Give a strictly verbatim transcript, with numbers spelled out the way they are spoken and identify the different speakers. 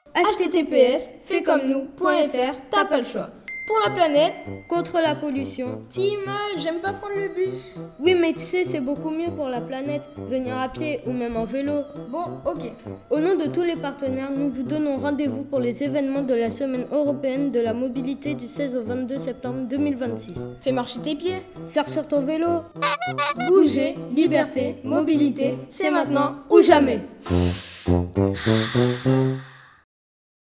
Speaker 1: H T T P S, fais comme nous point F R, t'as pas le choix. Pour la planète,
Speaker 2: contre la pollution.
Speaker 1: Tim, j'aime pas prendre le bus.
Speaker 2: Oui, mais tu sais, c'est beaucoup mieux pour la planète, venir à pied ou même en vélo.
Speaker 1: Bon, ok.
Speaker 2: Au nom de tous les partenaires, nous vous donnons rendez-vous pour les événements de la Semaine européenne de la mobilité du seize au vingt-deux septembre deux mille vingt-six.
Speaker 1: Fais marcher tes pieds.
Speaker 2: Surfe sur ton vélo.
Speaker 1: Bouger, liberté, mobilité, c'est maintenant ou jamais.